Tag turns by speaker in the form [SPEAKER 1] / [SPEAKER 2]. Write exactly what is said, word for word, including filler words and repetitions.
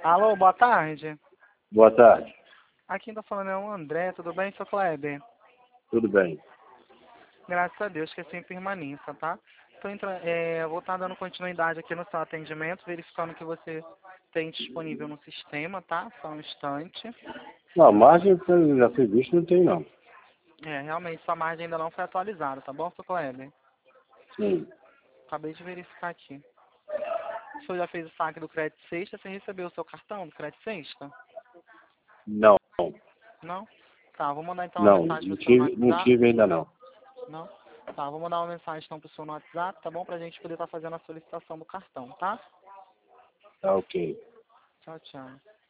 [SPEAKER 1] Alô, boa tarde.
[SPEAKER 2] Boa tarde.
[SPEAKER 1] Aqui quem tá falando é o André, tudo bem, seu Kleber?
[SPEAKER 2] Tudo bem.
[SPEAKER 1] Graças a Deus que é sem permanência, tá? Tô entra... é, vou estar dando continuidade aqui no seu atendimento, verificando que você tem disponível no sistema, tá? Só um instante.
[SPEAKER 2] Não, margem que eu já fui visto não tem não.
[SPEAKER 1] É, realmente sua margem ainda não foi atualizada, tá bom, seu Kleber?
[SPEAKER 2] Sim.
[SPEAKER 1] Acabei de verificar aqui. O senhor já fez o saque do crédito sexta, você recebeu o seu cartão do crédito sexta?
[SPEAKER 2] Não.
[SPEAKER 1] Não? Tá, vou mandar então uma
[SPEAKER 2] Não,
[SPEAKER 1] mensagem
[SPEAKER 2] não
[SPEAKER 1] pro senhor no
[SPEAKER 2] tive, não
[SPEAKER 1] WhatsApp.
[SPEAKER 2] tive ainda não.
[SPEAKER 1] Não? Tá, vou mandar uma mensagem então pro senhor no WhatsApp, tá bom? Pra gente poder estar fazendo a solicitação do cartão, tá?
[SPEAKER 2] Tá ok.
[SPEAKER 1] Tchau, tchau.